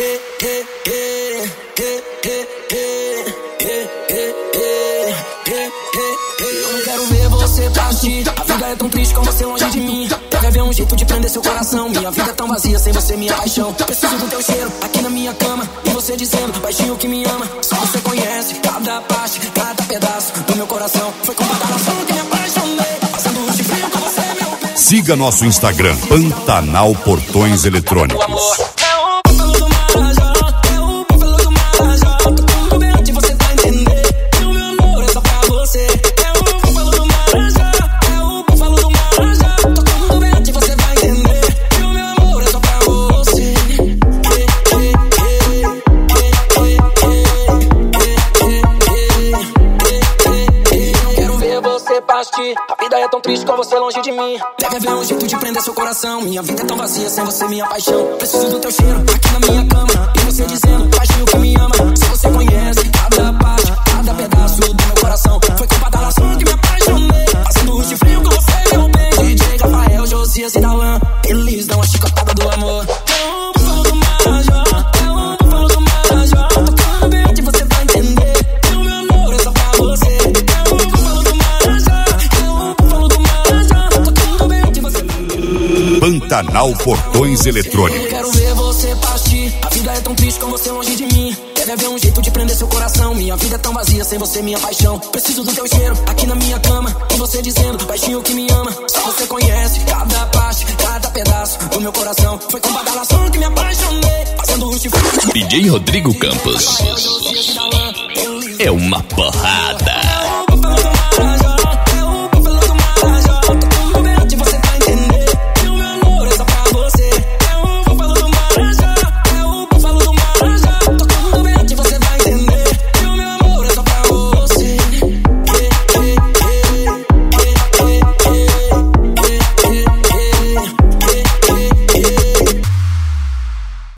Eu não quero ver você partir. A vida é tão triste com você longe de mim. Deve haver um jeito de prender seu coração. Minha vida é tão vazia sem você, minha paixão. Preciso do teu cheiro aqui na minha cama. E você dizendo, baixinho que me ama. Só você conhece cada parte, cada pedaço do meu coração. Foi com badalação que me apaixonei. Passando de frio com você, meu bem. Siga nosso Instagram, Pantanal Portões Eletrônicos. A vida é tão triste com você longe de mim. Deve haver um jeito de prender seu coração. Minha vida é tão vazia sem você, minha paixão. Preciso do teu cheiro aqui na minha cama. E você dizendo, baixinho que me ama. Se você conhece cada parte, cada pedaço do meu coração. Foi com badalação que me apaixonei. Passando de frio com você, meu bem. DJ Rafael, Josias e Dalan. Eles dão a chicotada do amor. Pantanal Portões Eletrônicos. Eu quero ver você partir. A vida é tão triste com você longe de mim. Deve haver um jeito de prender seu coração. Minha vida é tão vazia sem você, minha paixão. Preciso do teu cheiro aqui na minha cama. E você dizendo, baixinho que me ama. Só você conhece cada parte, cada pedaço do meu coração. Foi com badalação que me apaixonei. Fazendo um chifre. DJ Rodrigo Campos. É uma porrada.